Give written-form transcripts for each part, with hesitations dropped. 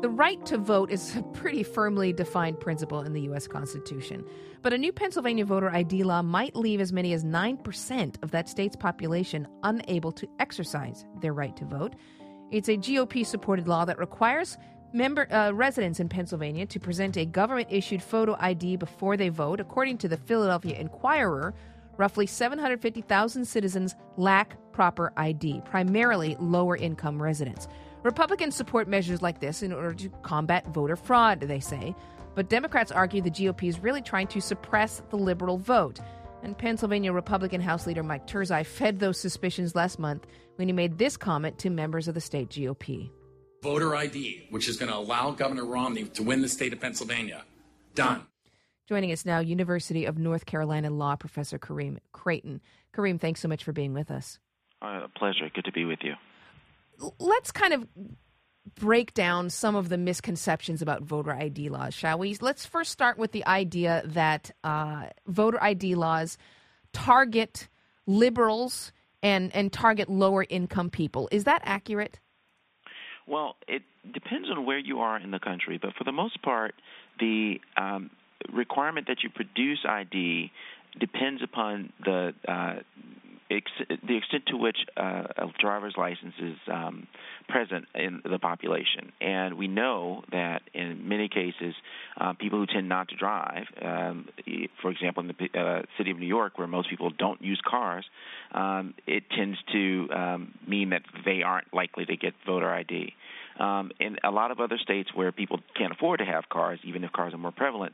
The right to vote is a pretty firmly defined principle in the U.S. Constitution. But a new Pennsylvania voter ID law might leave as many as 9% of that state's population unable to exercise their right to vote. It's a GOP-supported law that requires residents in Pennsylvania to present a government-issued photo ID before they vote. According to the Philadelphia Inquirer, roughly 750,000 citizens lack proper ID, primarily lower-income residents. Republicans support measures like this in order to combat voter fraud, they say. But Democrats argue the GOP is really trying to suppress the liberal vote. And Pennsylvania Republican House Leader Mike Turzai fed those suspicions last month when he made this comment to members of the state GOP. Voter ID, which is going to allow Governor Romney to win the state of Pennsylvania. Done. Joining us now, University of North Carolina law professor Kareem Creighton. Kareem, thanks so much for being with us. A pleasure. Good to be with you. Let's kind of break down some of the misconceptions about voter ID laws, shall we? Let's first start with the idea that voter ID laws target liberals and target lower-income people. Is that accurate? Well, it depends on where you are in the country, but for the most part, the requirement that you produce ID depends upon the extent to which a driver's license is present in the population. And we know that in many cases, people who tend not to drive, for example, in the city of New York, where most people don't use cars, it tends to mean that they aren't likely to get voter ID. In a lot of other states where people can't afford to have cars, even if cars are more prevalent,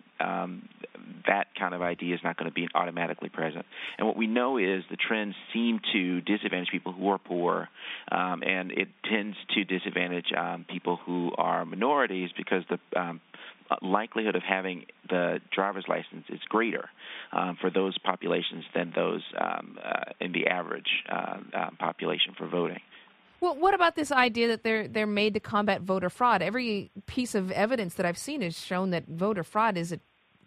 that kind of ID is not going to be automatically present. And what we know is the trends seem to disadvantage people who are poor, and it tends to disadvantage people who are minorities because the likelihood of having the driver's license is greater for those populations than those in the average population for voting. Well, what about this idea that they're made to combat voter fraud? Every piece of evidence that I've seen has shown that voter fraud is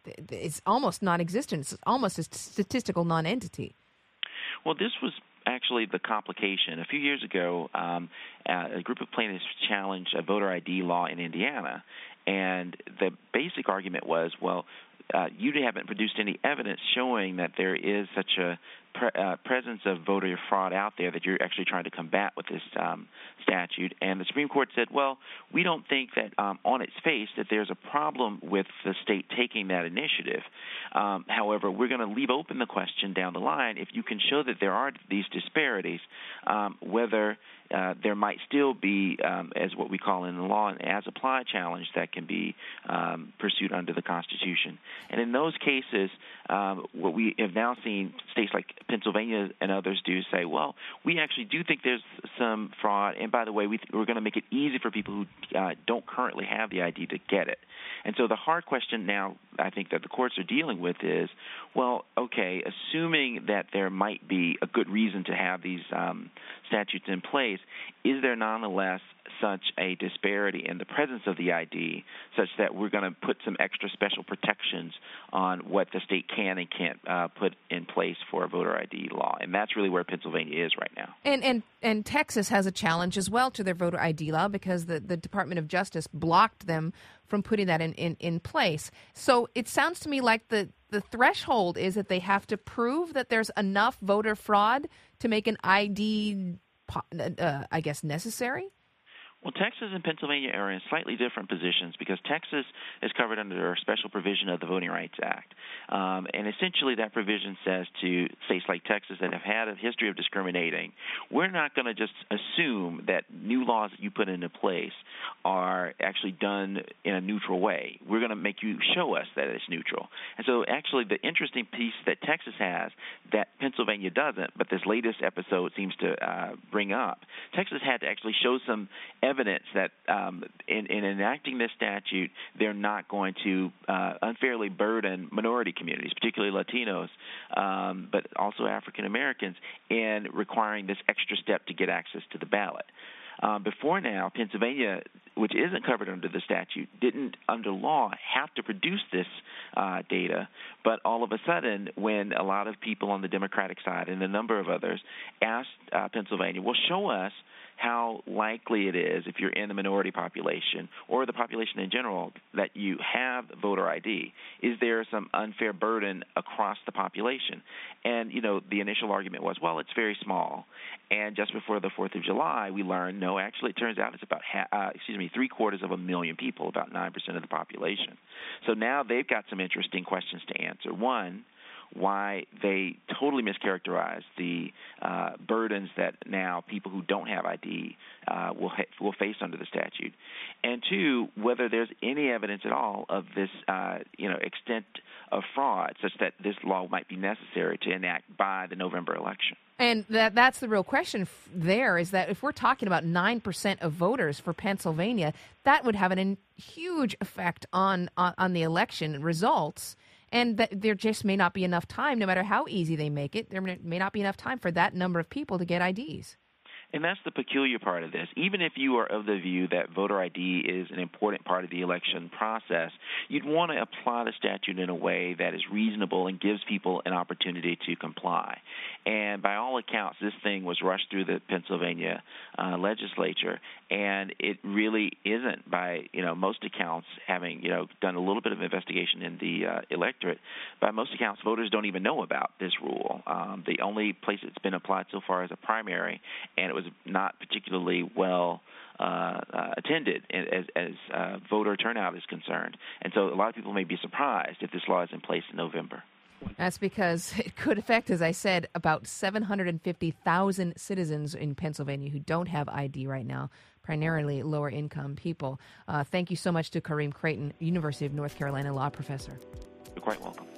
almost non-existent. It's almost a statistical non-entity. Well, this was actually the complication. A few years ago, a group of plaintiffs challenged a voter ID law in Indiana, and the basic argument was, well, you haven't produced any evidence showing that there is such a presence of voter fraud out there that you're actually trying to combat with this statute. And the Supreme Court said, well, we don't think that on its face that there's a problem with the state taking that initiative. However, we're going to leave open the question down the line if you can show that there are these disparities, whether there might still be, as what we call in the law, an as-applied challenge that can be pursued under the Constitution. And in those cases, what we have now seen states like Pennsylvania and others do say, well, we actually do think there's some fraud, and by the way, we're going to make it easy for people who don't currently have the ID to get it. And so the hard question now, I think, that the courts are dealing with is, well, okay, assuming that there might be a good reason to have these statutes in place, is there nonetheless such a disparity in the presence of the ID such that we're going to put some extra special protections on what the state can and can't put in place for a voter ID law? And that's really where Pennsylvania is right now. And Texas has a challenge as well to their voter ID law because the Department of Justice blocked them from putting that in place. So it sounds to me like the threshold is that they have to prove that there's enough voter fraud to make an ID, I guess, necessary? Well, Texas and Pennsylvania are in slightly different positions because Texas is covered under a special provision of the Voting Rights Act. And essentially that provision says to states like Texas that have had a history of discriminating, we're not going to just assume that new laws that you put into place are actually done in a neutral way. We're going to make you show us that it's neutral. And so actually the interesting piece that Texas has that Pennsylvania doesn't, but this latest episode seems to bring up, Texas had to actually show some evidence that in enacting this statute, they're not going to unfairly burden minority communities, particularly Latinos, but also African Americans, in requiring this extra step to get access to the ballot. Before now, Pennsylvania, which isn't covered under the statute, didn't, under law, have to produce this data. But all of a sudden, when a lot of people on the Democratic side and a number of others asked Pennsylvania, well, show us how likely it is, if you're in the minority population or the population in general, that you have voter ID. Is there some unfair burden across the population? And, the initial argument was, well, it's very small. And just before the 4th of July, we learned, no, actually, it turns out it's about 750,000 people, about 9% of the population. So now they've got some interesting questions to answer. One, why they totally mischaracterized the burdens that now people who don't have ID will face under the statute, and two, whether there's any evidence at all of this extent of fraud such that this law might be necessary to enact by the November election. And that's the real question there, is that if we're talking about 9% of voters for Pennsylvania, that would have a huge effect on the election results. And that there just may not be enough time, no matter how easy they make it, there may not be enough time for that number of people to get IDs. And that's the peculiar part of this. Even if you are of the view that voter ID is an important part of the election process, you'd want to apply the statute in a way that is reasonable and gives people an opportunity to comply. And by all accounts, this thing was rushed through the Pennsylvania legislature, and it really isn't, by most accounts, having done a little bit of investigation in the electorate. By most accounts, voters don't even know about this rule. The only place it's been applied so far is a primary, and it was not particularly well attended as voter turnout is concerned. And so a lot of people may be surprised if this law is in place in November. That's because it could affect, as I said, about 750,000 citizens in Pennsylvania who don't have ID right now, primarily lower-income people. Thank you so much to Kareem Creighton, University of North Carolina law professor. You're quite welcome.